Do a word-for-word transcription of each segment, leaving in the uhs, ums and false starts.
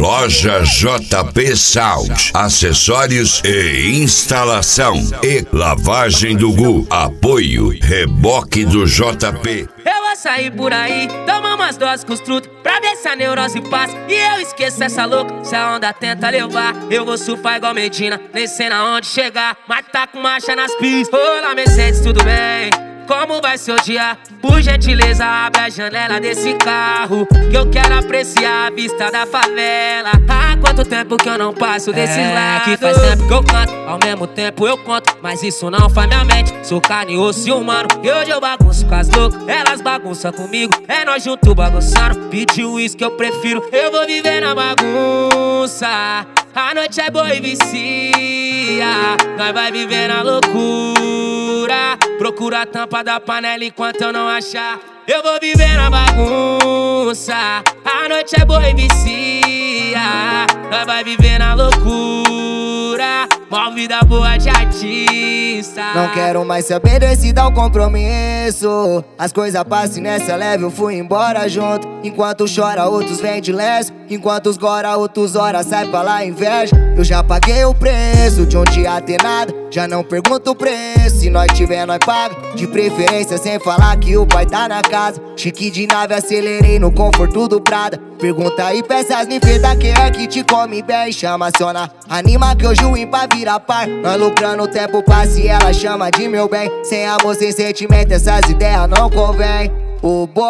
Loja J P Sound, acessórios e instalação e lavagem do Gu. Apoio Reboque do J P. Eu vou sair por aí, tomar umas doses com os trutos, pra ver se a neurose passa e eu esqueço essa louca. Se a onda tenta levar, eu vou surfar igual Medina, nem sei na onde chegar, mas tá com marcha nas pistas. Olá Mercedes, tudo bem? Como vai seu dia? Por gentileza, abre a janela desse carro, que eu quero apreciar a vista da favela. Há quanto tempo que eu não passo desses é, lados? Que faz tempo que eu canto, ao mesmo tempo eu conto, mas isso não faz minha mente. Sou carne, osso e humano, e hoje eu bagunço com as loucas, elas bagunçam comigo, é nós juntos bagunçando. Pediu uísque que eu prefiro, eu vou viver na bagunça. A noite é boa e vicia, nós vai viver na loucura. Procura a tampa da panela enquanto eu não achar, eu vou viver na bagunça. A noite é boa e vicia, nós vai viver na loucura. Mó vida boa de artista. Não quero mais saber desse tal compromisso. As coisas passam nessa leve, eu fui embora junto. Enquanto chora, outros vêm de lenço. Enquanto os gora, outros horas sai pra lá inveja. Eu já paguei o preço de um dia ter nada, já não pergunto o preço. Se nós tiver, nós paga. De preferência sem falar que o pai tá na casa. Chique de nave, acelerei no conforto do Prada. Pergunta aí, peças me feta, quem é que te come bem? Chama aciona, anima que eu juim pra virar par. Nós lucrando o tempo passa e ela chama de meu bem. Sem amor, sem sentimento, essas ideias não convém. O boy,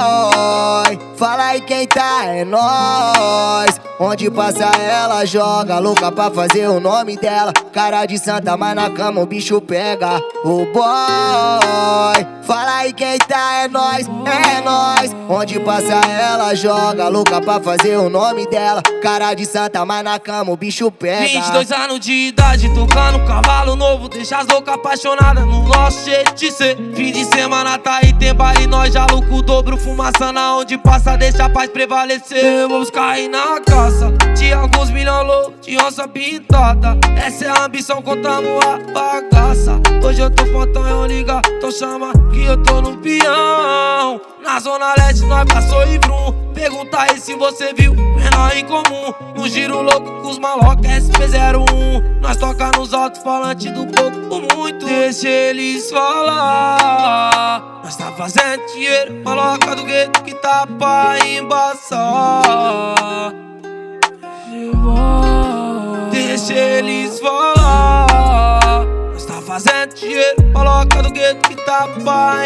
fala aí quem tá, é nós. Onde passa ela joga, louca pra fazer o nome dela. Cara de santa, mas na cama o bicho pega. O boy, fala aí quem tá, é nós, é nós. Onde passa ela joga, louca pra fazer o nome dela. Cara de santa, mas na cama o bicho pega. Vinte e dois anos de idade, tocando cavalo novo. Deixa as loucas apaixonadas no nosso jeito de ser. Fim de semana tá aí, tem bar e nós já louco o dobro. Fumaça na onde passa, deixa a paz prevalecer. Vamos cair na caça de alguns milhões loucos, de onça pintada. Essa é a ambição, contamos a bagaça. Hoje eu tô fontão, eu liga, tô chama que eu tô no peão. Na zona leste nós passou e vrum. Pergunta aí se você viu, menor em comum. No giro louco com os malocas S P zero um. Nós toca nos alto-falantes do pouco por muito. Deixa eles falar. Nós tá fazendo dinheiro, maloca do gueto que tá pra embaçar. Deixa eles falar. Nós tá fazendo dinheiro, maloca do gueto que tá pra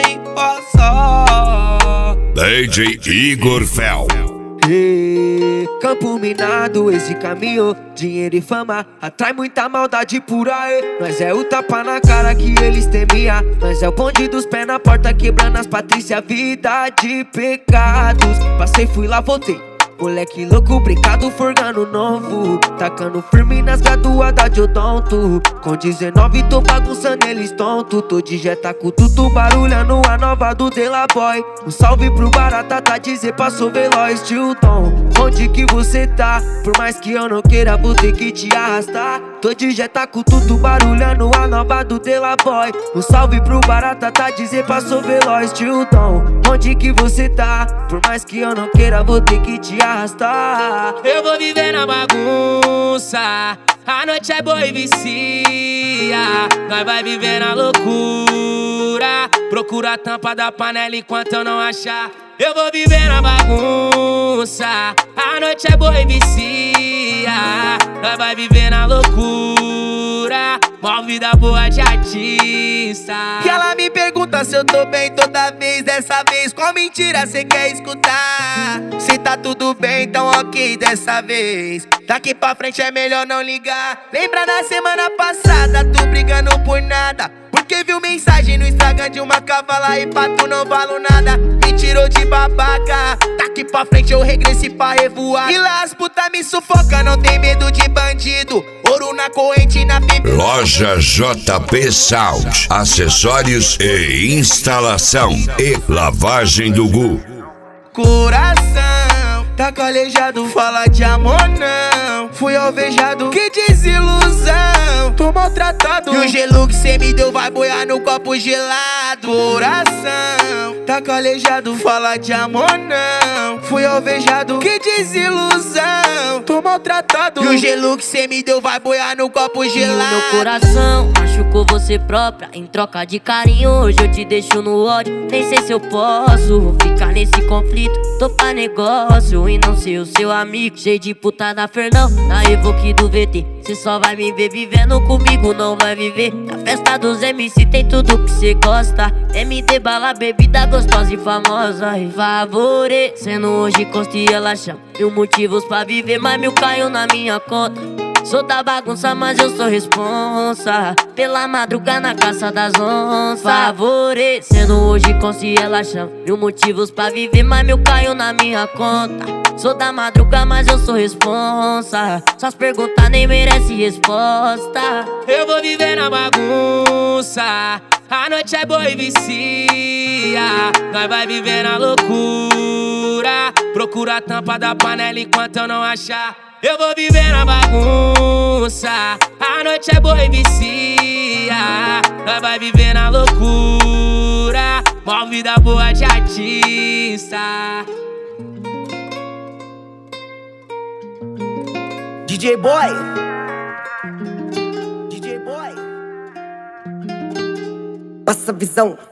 embaçar. D J Igor Fel. Hey, campo minado, esse caminho, dinheiro e fama atrai muita maldade por aí. Nós é o tapa na cara que eles temiam. Nós é o bonde dos pés na porta, quebrando as Patrícia, vida de pecados. Passei, fui lá, voltei. Moleque louco, brincado, forgando novo. Tacando firme nas graduadas de odonto. Com dezenove tô bagunçando eles tonto. Tô de jeta com tudo barulhando a nova do De La Boy. Um salve pro Barata, tá dizer passou veloz, tio Tom. Onde que você tá? Por mais que eu não queira, vou ter que te arrastar. Tô de jeta com tudo barulhando a nova do De La Boy. Um salve pro Barata, tá dizer passou veloz, tio Tom. Onde que você tá? Por mais que eu não queira, vou ter que te arrastar. Eu vou viver na bagunça. A noite é boa e vicia, nós vai viver na loucura. Procura a tampa da panela enquanto eu não achar, eu vou viver na bagunça. A noite é boa e vicia, nós vai viver na loucura. Mó vida boa de artista. Que ela me pergunta se eu tô bem toda vez. Dessa vez, qual mentira cê quer escutar? Se tá tudo bem, então ok dessa vez. Daqui pra frente é melhor não ligar. Lembra da semana passada, tu brigando por nada, porque viu mensagem no Instagram de uma cavala e pra tu não valo nada. Me tirou de babaca. Daqui pra frente eu regresso pra revoar. E lá as puta me sufoca, não tem medo de bandido. Ouro na corrente na bebida. Loja J P Sound, acessórios e instalação e lavagem do Gu. Coração tá calejado, fala de amor não. Fui alvejado, que desilusão. Tô maltratado, e o gelo que cê me me deu vai boiar no copo gelado. Coração tá calejado, fala de amor não. Fui alvejado, que desilusão. Tô maltratado. E o gelo que cê me deu vai boiar no copo gelado. E o meu coração machucou você própria. Em troca de carinho, hoje eu te deixo no ódio. Nem sei se eu posso ficar nesse conflito. Tô pra negócio e não ser o seu amigo. Cheio de puta da Fernão, na Evoque do V T. Cê só vai me ver vivendo comigo, não vai viver. Na festa dos M C tem tudo que cê gosta. M D, bala, bebida gostosa e famosa. E favorecendo hoje Costa e ela chama. Mil motivos pra viver, mas mil caiu na minha conta. Sou da bagunça, mas eu sou responsa. Pela madruga na caça das onças. Favorecendo hoje Costa e ela chama. Mil motivos pra viver, mas mil caiu na minha conta. Sou da madruga, mas eu sou responsa. Suas perguntas nem merecem resposta. Eu vou viver na bagunça. A noite é boa e vicia. Nós vai viver na loucura. Procura a tampa da panela enquanto eu não achar. Eu vou viver na bagunça. A noite é boa e vicia. Nós vai viver na loucura. Mó vida boa de artista. D J Boy, D J Boy, passa a visão.